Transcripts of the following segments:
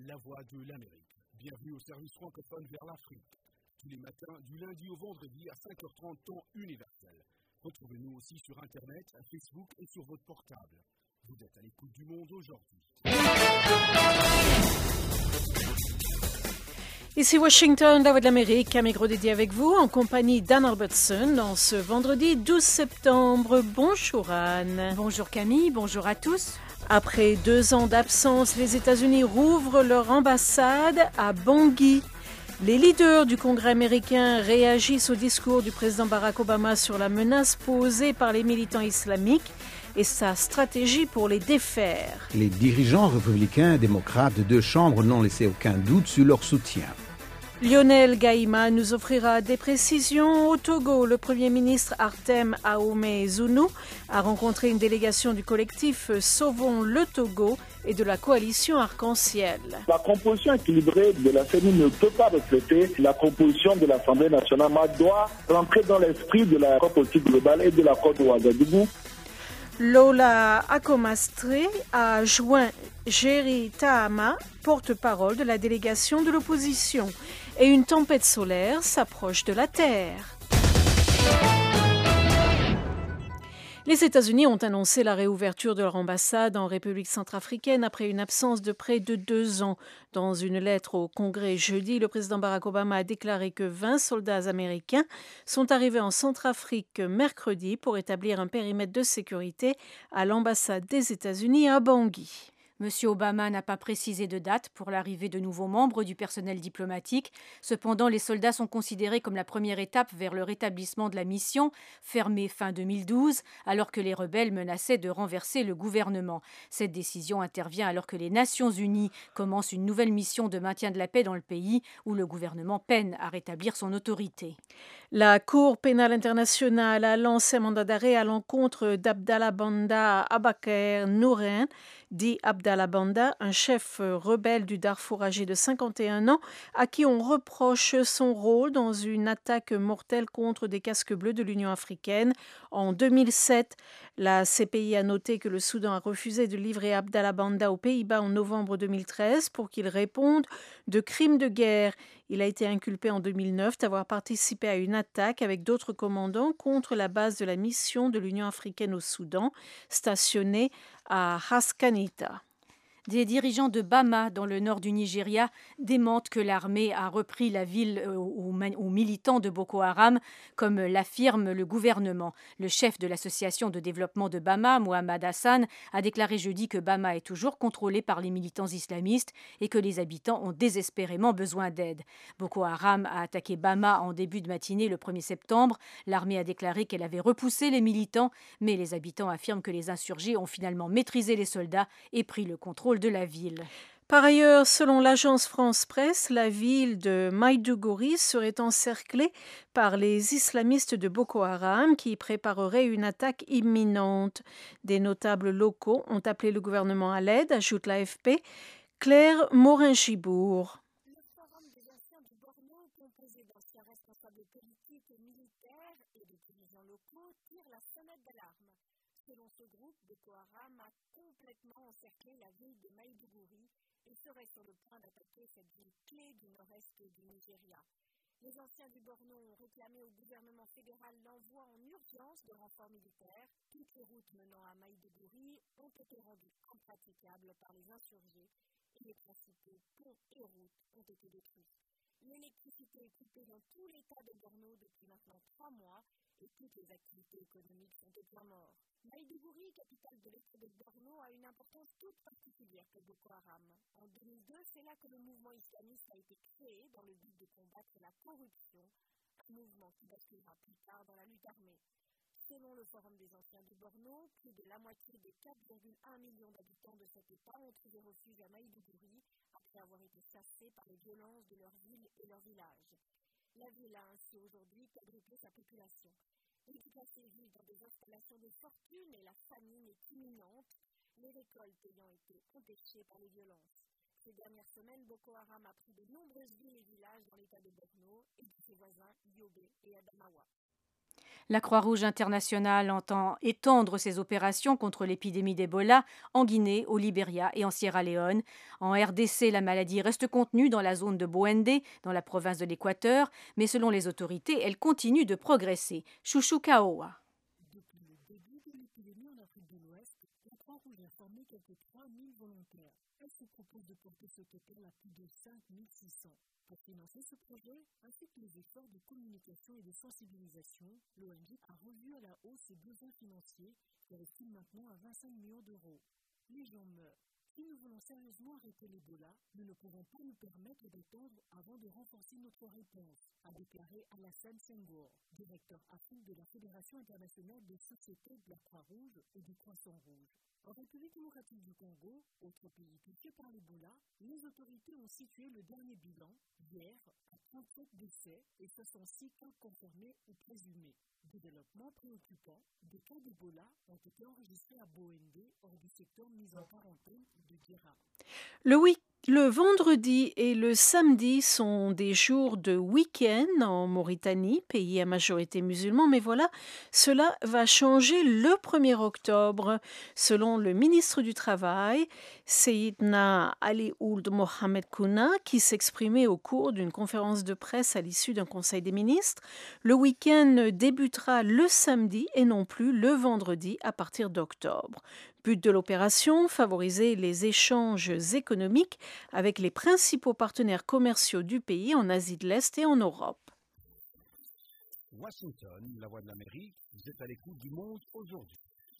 la voix de l'Amérique. Bienvenue au service francophone vers l'Afrique. Tous les matins, du lundi au vendredi à 5h30, temps universel. Retrouvez-nous aussi sur Internet, Facebook et sur votre portable. Vous êtes à l'écoute du monde aujourd'hui. Ici Washington, la voix de l'Amérique, un micro dédié avec vous en compagnie d'Anne Albertson en ce vendredi 12 septembre. Bonjour Anne. Bonjour Camille, bonjour à tous. Après 2 ans d'absence, les États-Unis rouvrent leur ambassade à Bangui. Les leaders du Congrès américain réagissent au discours du président Barack Obama sur la menace posée par les militants islamiques et sa stratégie pour les défaire. Les dirigeants républicains et démocrates de 2 chambres n'ont laissé aucun doute sur leur soutien. Lionel Gaïma nous offrira des précisions. Au Togo, le Premier ministre Artem Ahomey-Zounou a rencontré une délégation du collectif Sauvons le Togo et de la coalition Arc-en-Ciel. La composition équilibrée de la CENI ne peut pas refléter la composition de l'Assemblée nationale, mais doit rentrer dans l'esprit de l'accord politique global et de l'accord de Ouagadougou. Lola Akomastre a joint Jerry Tahama, porte-parole de la délégation de l'opposition. Et une tempête solaire s'approche de la Terre. Les États-Unis ont annoncé la réouverture de leur ambassade en République centrafricaine après une absence de près de 2 ans. Dans une lettre au Congrès jeudi, le président Barack Obama a déclaré que 20 soldats américains sont arrivés en Centrafrique mercredi pour établir un périmètre de sécurité à l'ambassade des États-Unis à Bangui. Monsieur Obama n'a pas précisé de date pour l'arrivée de nouveaux membres du personnel diplomatique. Cependant, les soldats sont considérés comme la première étape vers le rétablissement de la mission, fermée fin 2012, alors que les rebelles menaçaient de renverser le gouvernement. Cette décision intervient alors que les Nations Unies commencent une nouvelle mission de maintien de la paix dans le pays, où le gouvernement peine à rétablir son autorité. La Cour pénale internationale a lancé un mandat d'arrêt à l'encontre d'Abdallah Banda Abaker Nouren, dit Abdallah Banda, un chef rebelle du Darfour âgé de 51 ans, à qui on reproche son rôle dans une attaque mortelle contre des casques bleus de l'Union africaine en 2007. La CPI a noté que le Soudan a refusé de livrer Abdallah Banda aux Pays-Bas en novembre 2013 pour qu'il réponde de crimes de guerre. Il a été inculpé en 2009 d'avoir participé à une attaque avec d'autres commandants contre la base de la mission de l'Union africaine au Soudan, stationnée à Haskanita. Des dirigeants de Bama, dans le nord du Nigeria, démentent que l'armée a repris la ville aux militants de Boko Haram, comme l'affirme le gouvernement. Le chef de l'association de développement de Bama, Mohamed Hassan, a déclaré jeudi que Bama est toujours contrôlé par les militants islamistes et que les habitants ont désespérément besoin d'aide. Boko Haram a attaqué Bama en début de matinée le 1er septembre. L'armée a déclaré qu'elle avait repoussé les militants, mais les habitants affirment que les insurgés ont finalement maîtrisé les soldats et pris le contrôle de la ville. Par ailleurs, selon l'agence France Presse, la ville de Maïdougouri serait encerclée par les islamistes de Boko Haram qui prépareraient une attaque imminente. Des notables locaux ont appelé le gouvernement à l'aide, ajoute l'AFP. Claire Morin-Gibourg. Le forum des anciens du Borno, composé d'anciens responsables politiques et militaires et de dirigeants locaux, tire la sonnette d'alarme. Selon ce groupe, Boko Haram a complètement encerclé la ville de Maïdougouri et serait sur le point d'attaquer cette ville clé du nord-est du Nigeria. Les anciens du Borno ont réclamé au gouvernement fédéral l'envoi en urgence de renforts militaires. Toutes les routes menant à Maïdougouri ont été rendues impraticables par les insurgés et les principaux ponts et routes ont été détruits. L'électricité est coupée dans tout l'état de Borno depuis maintenant 3 mois et toutes les activités économiques sont au point mort. Maïdougouri, capitale de l'état de Borno, a une importance toute particulière pour Boko Haram. En 2002, c'est là que le mouvement islamiste a été créé dans le but de combattre la corruption, un mouvement qui basculera plus tard dans la lutte armée. Selon le Forum des anciens du Borno, plus de la moitié des 4,1 millions d'habitants de cet État ont trouvé refuge à Maïdougouri après avoir été chassés par les violences de leur ville et leur village. La ville a ainsi aujourd'hui quadruplé sa population. L'éducation vit dans des installations de fortune et la famine est imminente, les récoltes ayant été empêchées par les violences. Ces dernières semaines, Boko Haram a pris de nombreuses villes et villages dans l'état de Borno et de ses voisins Yobe et Adamawa. La Croix-Rouge internationale entend étendre ses opérations contre l'épidémie d'Ebola en Guinée, au Libéria et en Sierra Leone. En RDC, la maladie reste contenue dans la zone de Boendé, dans la province de l'Équateur, mais selon les autorités, elle continue de progresser. Chouchou Kaoa. Depuis le début de l'épidémie en Afrique de l'Ouest, la Croix-Rouge a formé quelques 3000 volontaires. Elle se propose de porter ce total à plus de 5600. Pour financer ce projet, ainsi que les efforts de communication et de sensibilisation, l'ONG a revu à la hausse ses besoins financiers, qu'elle estime maintenant à 25 millions d'euros. Les gens meurent. Si nous voulons sérieusement arrêter l'Ebola, nous ne pouvons pas nous permettre d'attendre avant de renforcer notre réponse, a déclaré Alassane Senghor, directeur Afrique de la Fédération internationale des sociétés de la Croix-Rouge et du Croissant-Rouge. En République démocratique du Congo, autre pays touché par l'Ebola, les autorités ont situé le dernier bilan, hier, à 37 décès et 66 cas confirmés ou présumés. Développement préoccupant, des cas d'Ebola ont été enregistrés à Boendé, hors du secteur mis en quarantaine de Guéra. Le vendredi et le samedi sont des jours de week-end en Mauritanie, pays à majorité musulman, mais voilà, cela va changer le 1er octobre. Selon le ministre du Travail, Seyyidna Ali Ould Mohamed Kouna, qui s'exprimait au cours d'une conférence de presse à l'issue d'un conseil des ministres, le week-end débutera le samedi et non plus le vendredi à partir d'octobre. But de l'opération, favoriser les échanges économiques avec les principaux partenaires commerciaux du pays en Asie de l'Est et en Europe. Washington, la voix de l'Amérique, vous êtes à l'écoute du Monde aujourd'hui.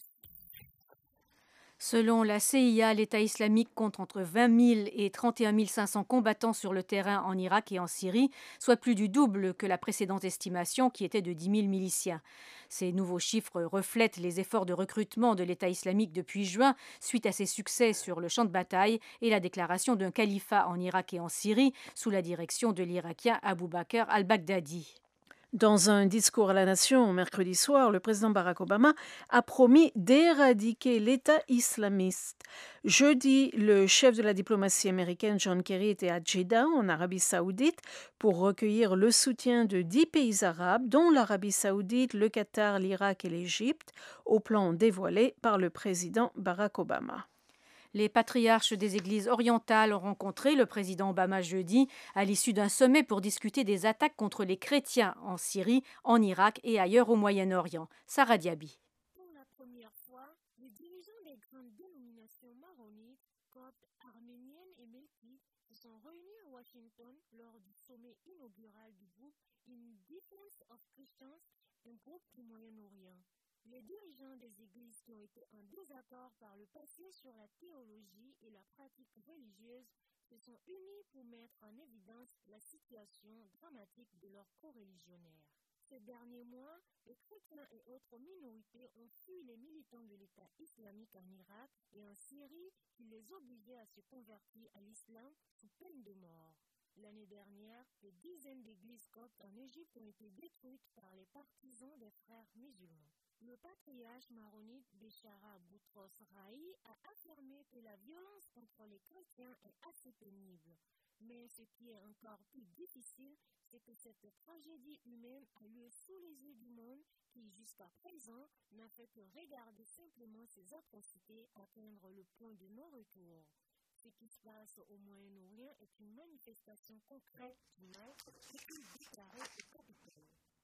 Selon la CIA, l'État islamique compte entre 20 000 et 31 500 combattants sur le terrain en Irak et en Syrie, soit plus du double que la précédente estimation qui était de 10 000 miliciens. Ces nouveaux chiffres reflètent les efforts de recrutement de l'État islamique depuis juin, suite à ses succès sur le champ de bataille et la déclaration d'un califat en Irak et en Syrie sous la direction de l'Irakien Abu Bakr al-Baghdadi. Dans un discours à la nation mercredi soir, le président Barack Obama a promis d'éradiquer l'État islamiste. Jeudi, le chef de la diplomatie américaine John Kerry était à Jeddah, en Arabie saoudite, pour recueillir le soutien de 10 pays arabes, dont l'Arabie saoudite, le Qatar, l'Irak et l'Égypte, au plan dévoilé par le président Barack Obama. Les patriarches des églises orientales ont rencontré le président Obama jeudi à l'issue d'un sommet pour discuter des attaques contre les chrétiens en Syrie, en Irak et ailleurs au Moyen-Orient. Sarah Diaby. Pour la première fois, les dirigeants des grandes dénominations maronites, coptes, arméniennes et melkites se sont réunis à Washington lors du sommet inaugural du groupe In Defense of Christians, un groupe du Moyen-Orient. Les dirigeants des églises qui ont été en désaccord par le passé sur la théologie et la pratique religieuse se sont unis pour mettre en évidence la situation dramatique de leurs coreligionnaires. Ces derniers mois, les chrétiens et autres minorités ont fui les militants de l'État islamique en Irak et en Syrie qui les obligeaient à se convertir à l'islam sous peine de mort. L'année dernière, des dizaines d'églises coptes en Égypte ont été détruites par les partisans des frères musulmans. Le patriarche maronite Béchara Boutros Ghali a affirmé que la violence contre les chrétiens est assez pénible. Mais ce qui est encore plus difficile, c'est que cette tragédie humaine a lieu sous les yeux du monde qui, jusqu'à présent, n'a fait que regarder simplement ces atrocités atteindre le point de non-retour. Ce qui se passe au Moyen-Orient est une manifestation concrète du mal qui est déclaré au Capitole.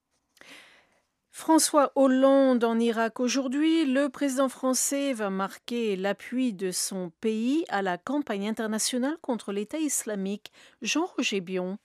François Hollande en Irak aujourd'hui, le président français va marquer l'appui de son pays à la campagne internationale contre l'État islamique. Jean-Roger Bion.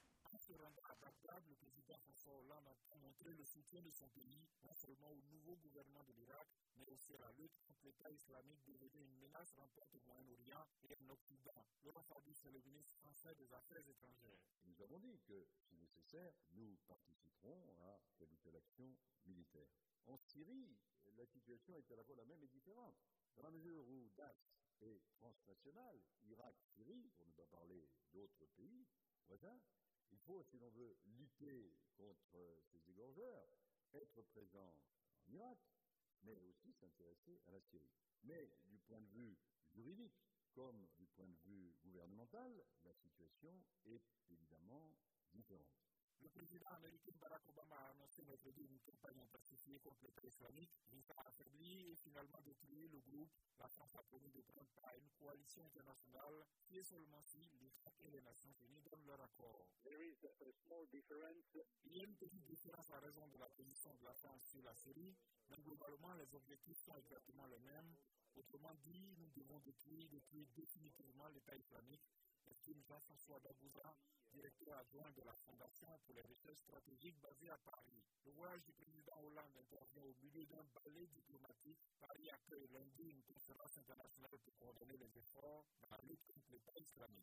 Le président François Hollande a montré le soutien de son pays, non seulement au nouveau gouvernement de l'Irak, mais aussi à la lutte contre l'État islamique devenu une menace rampante au Moyen-Orient et en Occident. Laurent Fabius est le ministre français des Affaires étrangères. Nous avons dit que, si nécessaire, nous participerons à telle ou telle action militaire. En Syrie, la situation est à la fois la même et différente. Dans la mesure où Daesh est transnational, Irak, Syrie, pour ne pas parler d'autres pays voisins, il faut, si l'on veut lutter contre ces égorgeurs, être présent en Irak, mais aussi s'intéresser à la Syrie. Mais du point de vue juridique, comme du point de vue gouvernemental, la situation est évidemment différente. Le président américain Barack Obama a annoncé mercredi une campagne intensifiée contre l'État islamique visant à affaiblir et finalement détruire le groupe. La France a promis de prendre part à une coalition internationale qui est seulement si l'État et les Nations Unies donnent leur accord. Il y a une petite différence à raison de la position de la France sur la Syrie, mais globalement les objectifs sont exactement les mêmes. Autrement dit, nous devons détruire définitivement l'État islamique, estime Jean-François Dabouza, directeur adjoint de la Fondation pour les recherches stratégiques basée à Paris. Le voyage du président Hollande intervient au milieu d'un ballet diplomatique. Paris accueille lundi une conférence internationale pour coordonner les efforts dans la lutte contre l'État islamique.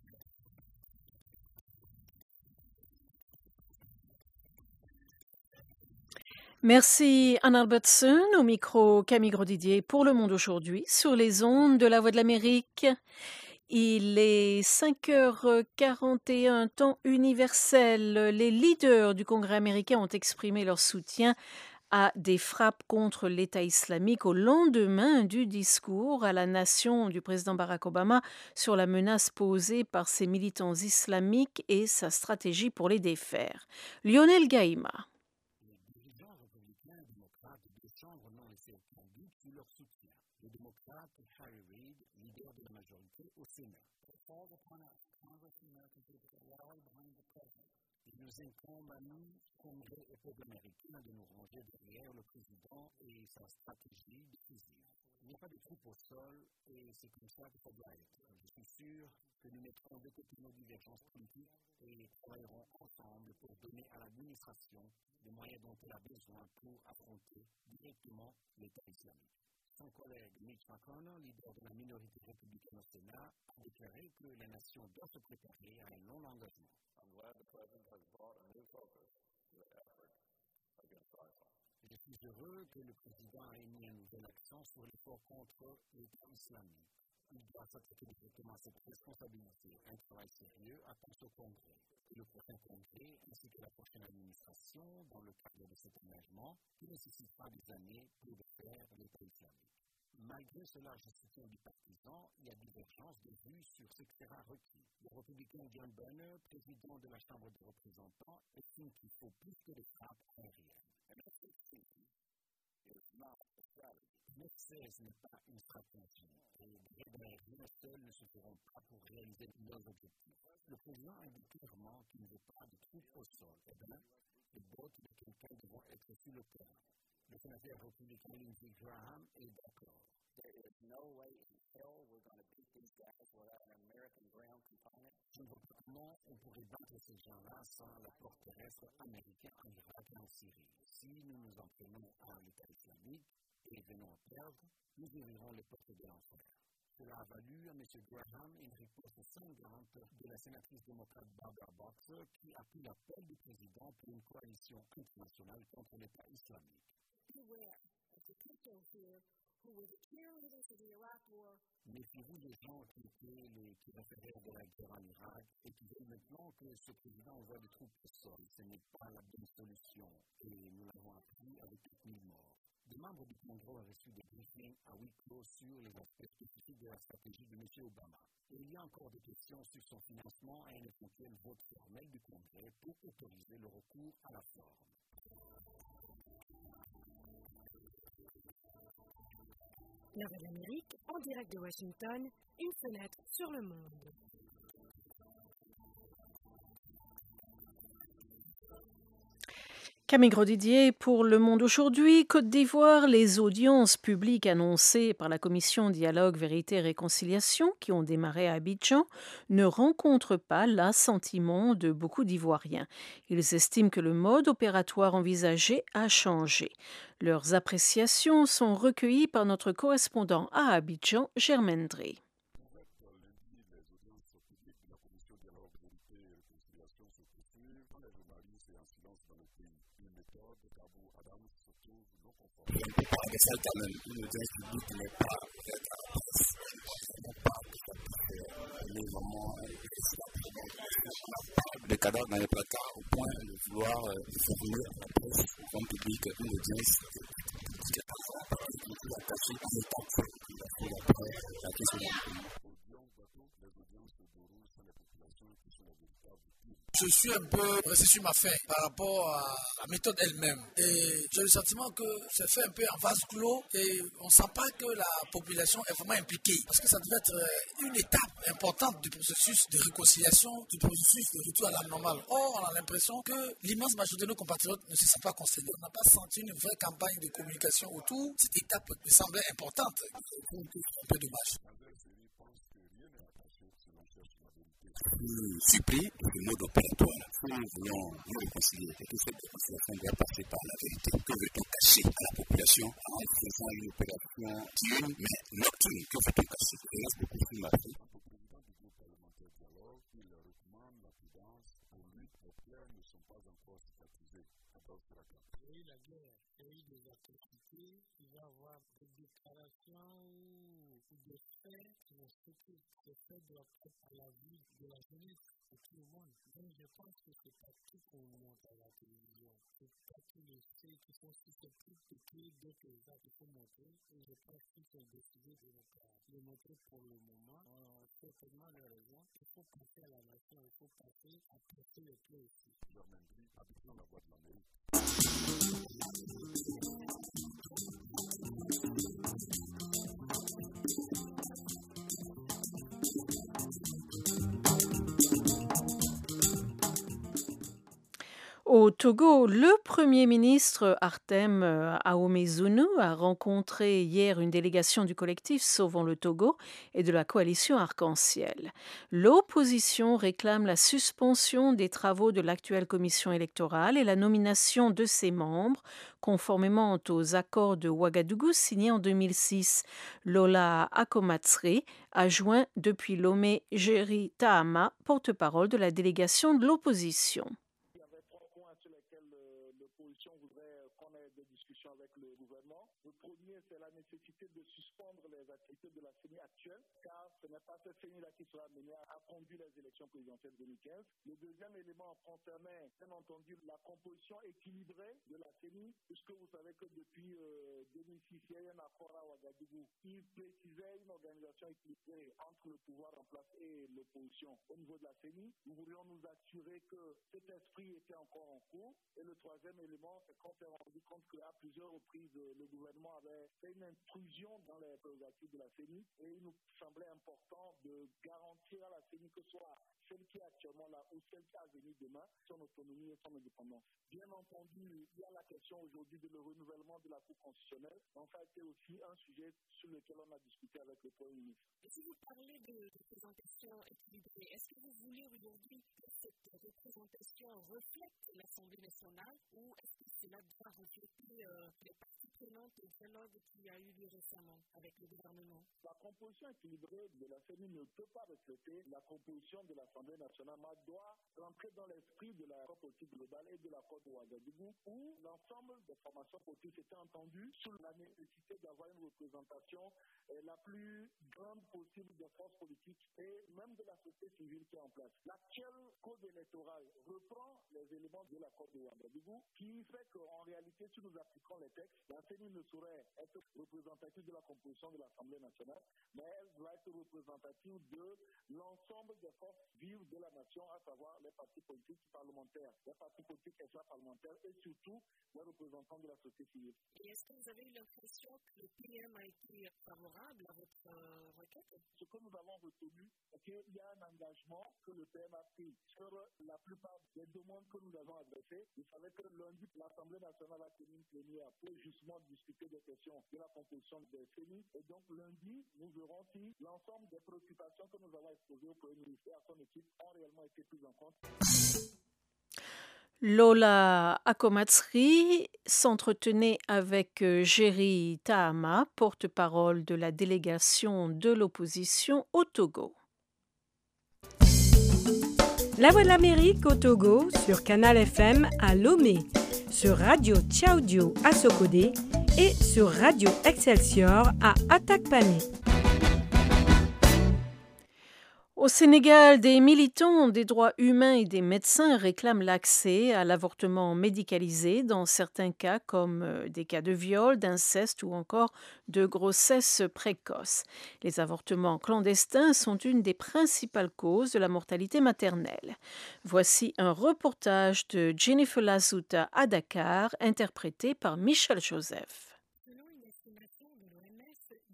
Merci Anne Albertson, au micro Camille Grosdidier pour Le Monde aujourd'hui sur les ondes de la Voix de l'Amérique. Il est 5h41, temps universel. Les leaders du Congrès américain ont exprimé leur soutien à des frappes contre l'État islamique au lendemain du discours à la nation du président Barack Obama sur la menace posée par ces militants islamiques et sa stratégie pour les défaire. Lionel Gaïma. Le démocrate Harry Reid, leader de la majorité au Sénat. Il nous incombe à nous, Congrès et peuple américain, de nous ranger derrière le président et sa stratégie décisive. Il n'y a pas de troupes au sol et c'est comme ça que ça doit être. Je suis sûr que nous mettrons de côté nos divergences politiques et travaillerons ensemble pour donner à l'administration les moyens dont elle a besoin pour affronter directement l'État islamique. Son collègue Mitch McConnell, leader de la minorité républicaine au Sénat, a déclaré que la nation doit se préparer à un long engagement. Je suis heureux que le président ait mis un nouvel accent sur l'effort contre l'État islamique. Il doit s'attaquer directement à cette responsabilité. Un travail sérieux attend ce Congrès. Le prochain Congrès ainsi que la prochaine administration, dans le cadre de cet engagement, qui nécessitera des années pour défaire l'État islamique. Malgré ce large soutien bipartisan, il y a divergence de vues sur ce qui sera requis. Le républicain John Boehner, président de la Chambre des représentants, estime qu'il faut plus que des frappes aériennes. F-16 n'est pas une stratégie et les raids aériens seuls ne suffiront pas pour réaliser leurs objectifs. Le président indique clairement qu'il ne veut pas de troupes au sol. Les bottes de quelqu'un devront être sur le terrain. Le sénateur républicain Lindsey Graham est d'accord. Je ne vois pas comment on pourrait battre ces gens-là sans l'apport terrestre américain en Irak et en Syrie. Si nous nous en prenons à l'État islamique et venons à perdre, nous ouvrirons les portes de l'enfer. Cela a valu à M. Graham une réponse sanglante de la sénatrice démocrate Barbara Boxer qui appuie l'appel du président pour une coalition internationale contre l'État islamique. Méfiez-vous des gens qui étaient les référaires de la guerre en Irak et qui veulent maintenant que ce président envoie des troupes au sol. Ce n'est pas la bonne solution et nous l'avons appris avec 4000 morts. Des membres du Congrès ont reçu des briefings à huis clos sur les aspects spécifiques de la stratégie de M. Obama. Et il y a encore des questions sur son financement et un éventuel vote formel du Congrès pour autoriser le recours à la forme. La Voix de l'Amérique, en direct de Washington, une fenêtre sur le monde. Camille Grosdidier pour Le Monde aujourd'hui. Côte d'Ivoire, les audiences publiques annoncées par la Commission Dialogue, Vérité et Réconciliation, qui ont démarré à Abidjan, ne rencontrent pas l'assentiment de beaucoup d'Ivoiriens. Ils estiment que le mode opératoire envisagé a changé. Leurs appréciations sont recueillies par notre correspondant à Abidjan, Germaine Drey. paradoxal quand même. Une audience publique n'est pas peut-être à la presse, n'est pas les moments des cadavres dans les placards au point de vouloir fournir à la presse, au grand public, une audience qui est attachée à l'état après la question de la Je suis un peu resté sur ma faim par rapport à la méthode elle-même. Et j'ai le sentiment que c'est fait un peu en vase clos et on ne sent pas que la population est vraiment impliquée. Parce que ça devait être une étape importante du processus de réconciliation, du processus de retour à la normale. Or, on a l'impression que l'immense majorité de nos compatriotes ne se sent pas concernés. On n'a pas senti une vraie campagne de communication autour. Cette étape me semblait importante. C'est un peu dommage. Supplie le mode opératoire. Si nous voulons nous réconcilier, et que cette réconciliation doit passer par la vérité, que veut-on cacher à la population en faisant une opération diurne mais nocturne? Que veut-on cacher? Il reste beaucoup sur ma vie. Le président du groupe parlementaire dialogue, il recommande la prudence. Pour lui, les plaies ne sont pas encore cicatrisées. Oui, la guerre, pays des atrocités, il va y avoir des déclarations ou des faits qui vont sauter. Ces faits doivent être à la vie de la jeunesse, de tout le monde. Donc je pense que c'est pas tout qu'on montre à la télévision. C'est pas tous les faits qui sont susceptibles de créer d'autres actes qu'il faut montrer. Et je pense qu'il faut décider de ne pas le montrer pour le moment. On a certainement les raisons. Il faut passer à la nation, il faut passer à passer le pied aussi. Germaine-Brie, habituant la voix de l'Amérique. Au Togo, le Premier ministre Artem Ahomezounou a rencontré hier une délégation du collectif Sauvons le Togo et de la coalition Arc-en-Ciel. L'opposition réclame la suspension des travaux de l'actuelle commission électorale et la nomination de ses membres, conformément aux accords de Ouagadougou signés en 2006. Lola Akomatsri a joint depuis Lomé Géry Tahama, porte-parole de la délégation de l'opposition. Le premier, c'est la nécessité de suspendre les activités de la CENI actuelle, car ce n'est pas cette CENI-là qui sera amenée à conduire les élections présidentielles 2015. Le deuxième élément concernait, bien entendu, la composition équilibrée de la CENI, puisque vous savez que depuis 2006, il y a eu un accord à Ouagadougou qui précisait une organisation équilibrée entre le pouvoir en place et l'opposition au niveau de la CENI. Nous voulions nous assurer que cet esprit était encore en cours. Et le troisième élément, c'est qu'on s'est rendu compte qu'à plusieurs reprises, le gouvernement avait fait une intrusion dans les prérogatives de la CENI et il nous semblait important de garantir à la CENI que ce soit celle qui est actuellement là ou celle qui a venu demain son autonomie et son indépendance. Bien entendu, il y a la question aujourd'hui de le renouvellement de la Cour constitutionnelle. Donc ça a été aussi un sujet sur lequel on a discuté avec le Premier ministre. Et si vous parlez de représentation équilibrée, est-ce que vous voulez aujourd'hui que cette représentation reflète l'Assemblée nationale ou est-ce que cela doit refléter les parties prenantes au dialogue qui a eu lieu récemment avec le gouvernement? La composition équilibrée de la CENI ne peut pas refléter la composition de l'Assemblée nationale, mais doit rentrer dans l'esprit de la politique globale et de l'accord de Ouagadougou, où l'ensemble des formations politiques étaient entendues sur la nécessité d'avoir une représentation la plus grande possible des forces politiques et même de la société civile qui est en place. L'actuel code électoral reprend les éléments de l'accord de Ouagadougou, qui fait qu'en réalité, si nous appliquons les textes, la CENI ne saurait être représentative de la composition de l'Assemblée nationale, mais elle doit être représentative de l'ensemble des forces vives de la nation, à savoir les partis politiques parlementaires, les partis politiques extra-parlementaires et surtout les représentants de la société civile. Et est-ce que vous avez eu l'impression que le PM a été favorable à votre requête? Ce que nous avons retenu, c'est qu'il y a un engagement que le PM a pris sur la plupart des demandes que nous avons adressées. Vous savez que lundi, l'Assemblée nationale a tenu une plénière pour justement discuter des questions de la composition des CENI. Et donc lundi, nous verrons si l'ensemble des préoccupations que nous avons exposées au Premier ministre et à son équipe ont réellement été prises en compte. Lola Akomatsri s'entretenait avec Géry Tahama, porte-parole de la délégation de l'opposition au Togo. La Voix de l'Amérique au Togo sur Canal FM à Lomé, sur Radio Tchaoudio à Sokodé et sur Radio Excelsior à Atakpamé. Au Sénégal, des militants des droits humains et des médecins réclament l'accès à l'avortement médicalisé dans certains cas comme des cas de viol, d'inceste ou encore de grossesse précoce. Les avortements clandestins sont une des principales causes de la mortalité maternelle. Voici un reportage de Jennifer Lazuta à Dakar, interprété par Michel Joseph. Selon une estimation de l'OMS,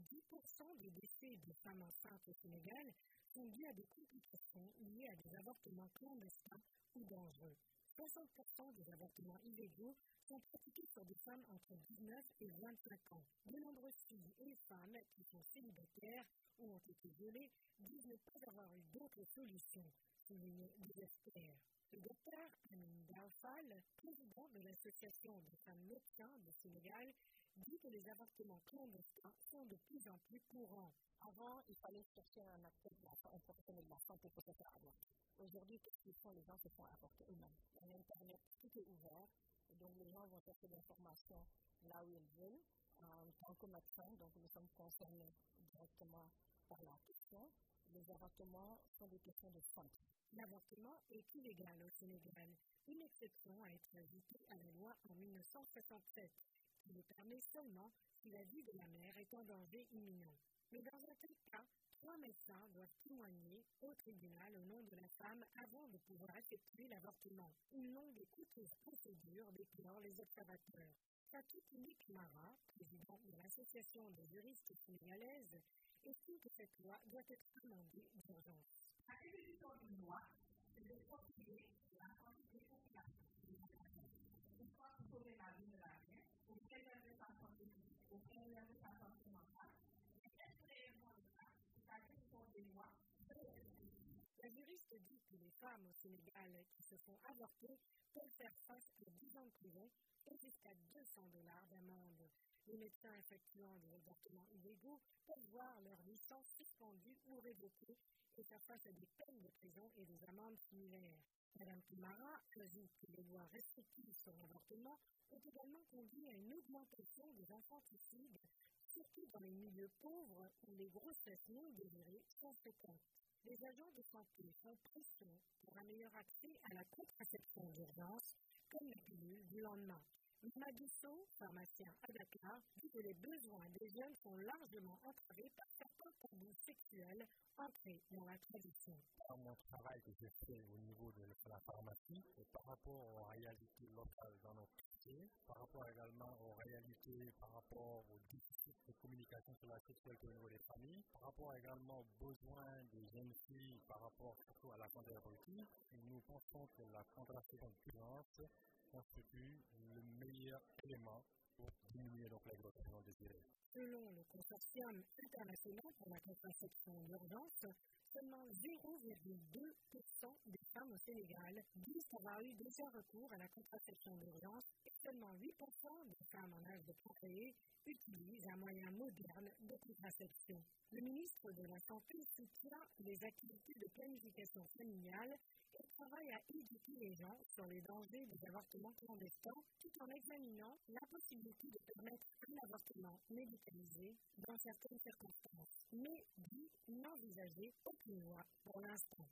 10% des décès de femmes enceintes au Sénégal sont dus à des complications liées à des avortements clandestins ou dangereux. 60% des avortements illégaux sont pratiqués sur des femmes entre 19 et 25 ans. De nombreuses filles et femmes qui sont célibataires ou ont été violées disent ne pas avoir eu d'autres solutions, souligne des experts. Le docteur Amin Daofal, président de l'association des femmes médecins du Sénégal, dit que les avortements clandestins sont de plus en plus courants. Avant, il fallait chercher un acteur un professionnel de la santé pour se faire avorter. Aujourd'hui, qu'est-ce qu'ils font? Les gens se font avorter eux-mêmes. Sur Internet, tout est ouvert. Et donc, les gens vont chercher l'information là où ils veulent. En tant que médecin, donc nous sommes concernés directement par la question. Les avortements sont des questions de santé. L'avortement est illégal au Sénégal. Une exception a été ajoutée à la loi en 1967. qui le permet seulement si la vie de la mère est en danger imminent. Mais dans un tel cas, 3 médecins doivent témoigner au tribunal au nom de la femme avant de pouvoir effectuer l'avortement. Une longue et coûteuse procédure déplore les observateurs. Fatou Mara, président de l'association des juristes sénégalaises, estime que cette loi doit être amendée d'urgence. La évolution d'une loi, c'est de protéger la santé des populations. Une fois que sauver la vie de la mère, pour préserver sa santé physique, pour préserver sa santé mentale, mais est-ce réellement le cas? C'est-à-dire pour des lois de la juriste dit que les femmes au Sénégal qui se font avorter peuvent faire face à 10 ans de prison et jusqu'à $200 d'amende. Les médecins effectuant des avortements illégaux peuvent voir leur licence suspendue ou révoquée et faire face à des peines de prison et des amendes similaires. Madame Kimara ajoute que les lois restrictives sur l'avortement ont également conduit à une augmentation des infanticides, surtout dans les milieux pauvres où les grossesses non désirées sont fréquentes. Les agents de santé font pression pour un meilleur accès à la contraception d'urgence, comme la pilule du lendemain. Mamadou Sow, pharmacien à Dakar, dit que les besoins des jeunes sont largement entravés par certains tabous sexuels entrés dans la tradition. Dans mon travail que j'ai fait au niveau de la pharmacie, et par rapport aux réalités locales dans notre quartier, par rapport également aux réalités, par rapport aux déficits de communication sur la sexualité au niveau des familles, par rapport également aux besoins des jeunes filles, par rapport surtout à la santé reproductive, nous pensons que la contraception d'urgence constitue le meilleur élément pour diminuer donc la grossesse non désirée. Selon le consortium international pour la contraception d'urgence, seulement 0,2% des femmes au Sénégal disent avoir eu déjà recours à la contraception d'urgence et seulement 8% des femmes en âge de procréer utilisent un moyen moderne de contraception. Le ministre de la Santé soutient les activités de planification familiale et travaille à éduquer les gens sur les dangers des avortements clandestins tout en examinant la possibilité de permettre un avortement médicalisé dans certaines circonstances, mais dit n'envisager aucune loi pour l'instant.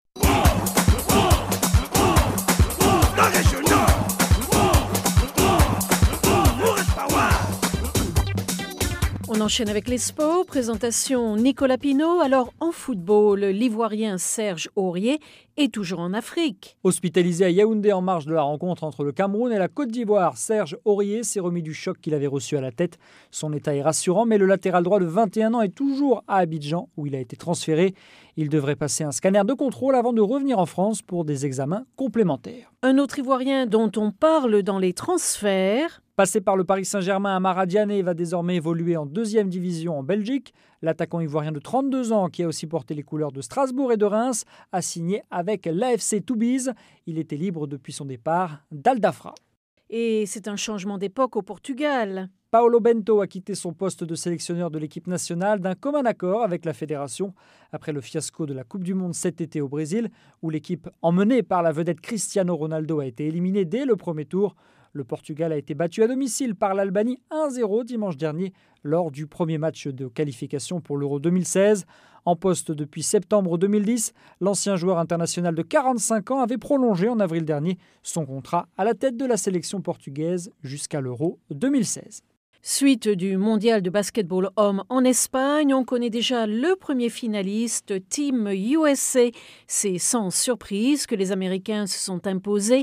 On enchaîne avec les sports. Présentation Nicolas Pinault. Alors en football, l'Ivoirien Serge Aurier est toujours en Afrique. Hospitalisé à Yaoundé en marge de la rencontre entre le Cameroun et la Côte d'Ivoire, Serge Aurier s'est remis du choc qu'il avait reçu à la tête. Son état est rassurant, mais le latéral droit de 21 ans est toujours à Abidjan, où il a été transféré. Il devrait passer un scanner de contrôle avant de revenir en France pour des examens complémentaires. Un autre Ivoirien dont on parle dans les transferts. Passé par le Paris Saint-Germain, Amara Diané va désormais évoluer en 2e division en Belgique. L'attaquant ivoirien de 32 ans, qui a aussi porté les couleurs de Strasbourg et de Reims, a signé avec l'AFC Toulouse. Il était libre depuis son départ d'Al Dafra. Et c'est un changement d'époque au Portugal. Paulo Bento a quitté son poste de sélectionneur de l'équipe nationale d'un commun accord avec la fédération après le fiasco de la Coupe du Monde cet été au Brésil, où l'équipe emmenée par la vedette Cristiano Ronaldo a été éliminée dès le premier tour. Le Portugal a été battu à domicile par l'Albanie 1-0 dimanche dernier lors du premier match de qualification pour l'Euro 2016. En poste depuis septembre 2010, l'ancien joueur international de 45 ans avait prolongé en avril dernier son contrat à la tête de la sélection portugaise jusqu'à l'Euro 2016. Suite du mondial de basketball homme en Espagne, on connaît déjà le premier finaliste, Team USA. C'est sans surprise que les Américains se sont imposés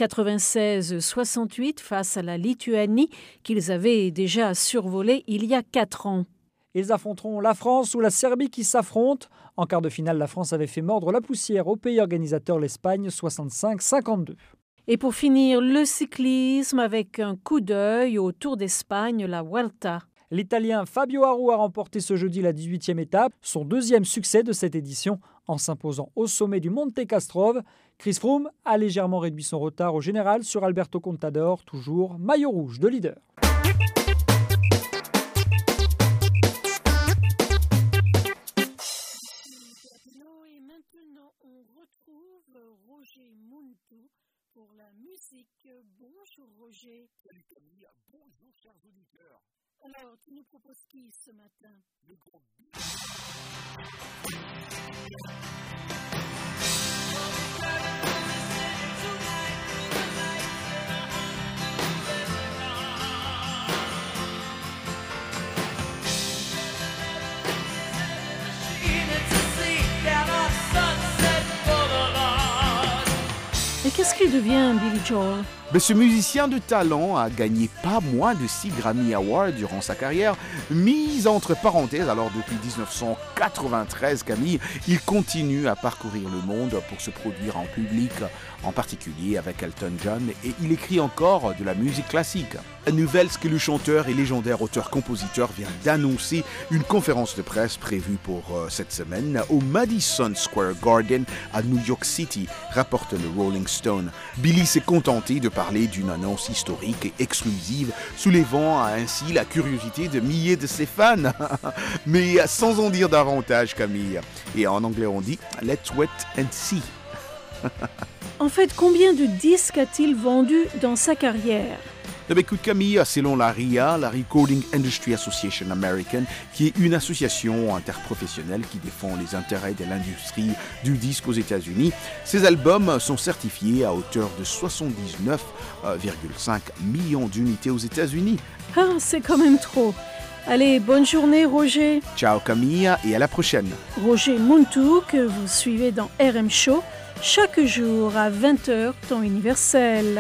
96-68 face à la Lituanie qu'ils avaient déjà survolée il y a 4 ans. Ils affronteront la France ou la Serbie qui s'affrontent. En quart de finale, la France avait fait mordre la poussière au pays organisateur, l'Espagne, 65-52. Et pour finir, le cyclisme avec un coup d'œil au Tour d'Espagne, la Vuelta. L'Italien Fabio Aru a remporté ce jeudi la 18e étape, son deuxième succès de cette édition, en s'imposant au sommet du Monte Castrove. Chris Froome a légèrement réduit son retard au général sur Alberto Contador, toujours maillot rouge de leader. Et maintenant, on retrouve Roger Muntu pour la musique. Bonjour Roger. Salut Camille, bonjour chers auditeurs. Alors, tu nous proposes qui ce matin? Le groupe Et qu'est-ce qu'il devient, Billy Joel? Mais ce musicien de talent a gagné pas moins de 6 Grammy Awards durant sa carrière, mise entre parenthèses. Alors depuis 1993, Camille, il continue à parcourir le monde pour se produire en public, en particulier avec Elton John, et il écrit encore de la musique classique. La nouvelle, c'est que le chanteur et légendaire auteur-compositeur vient d'annoncer une conférence de presse prévue pour cette semaine au Madison Square Garden à New York City, rapporte le Rolling Stone. Billy s'est contenté de parler d'une annonce historique et exclusive, soulevant ainsi la curiosité de milliers de ses fans. Mais sans en dire davantage, Camille. Et en anglais, on dit « Let's wait and see ». En fait, combien de disques a-t-il vendu dans sa carrière? Écoute Camille, selon la RIA, la Recording Industry Association American, qui est une association interprofessionnelle qui défend les intérêts de l'industrie du disque aux États-Unis, ces albums sont certifiés à hauteur de 79,5 millions d'unités aux États-Unis. Ah, c'est quand même trop. Allez, bonne journée Roger. Ciao Camille et à la prochaine. Roger Muntu, que vous suivez dans RM Show, chaque jour à 20h, temps universel.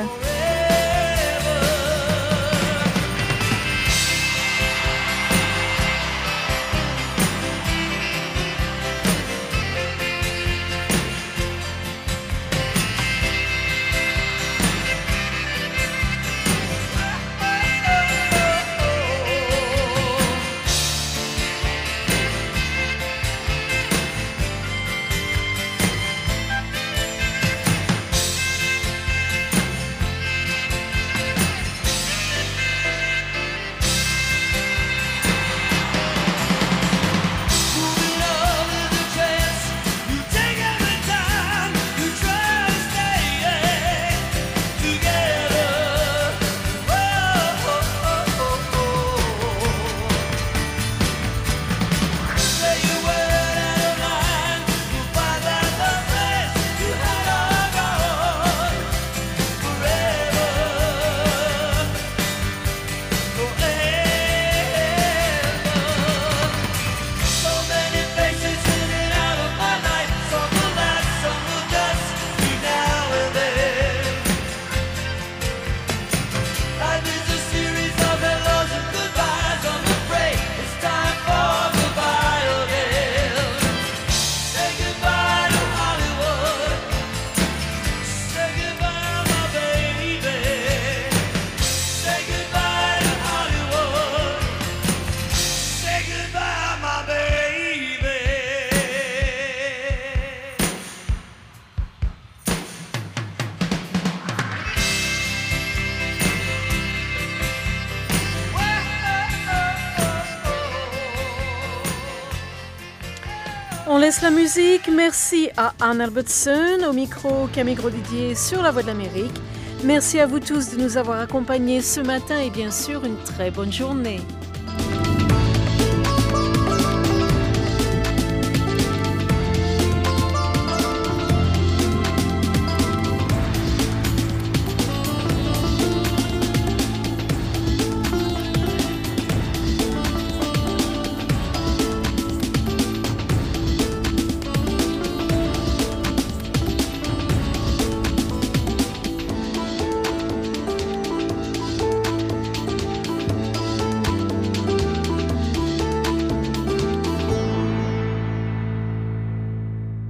On laisse la musique. Merci à Anne Albertson, au micro Camille Grosdidier sur La Voix de l'Amérique. Merci à vous tous de nous avoir accompagnés ce matin et bien sûr une très bonne journée.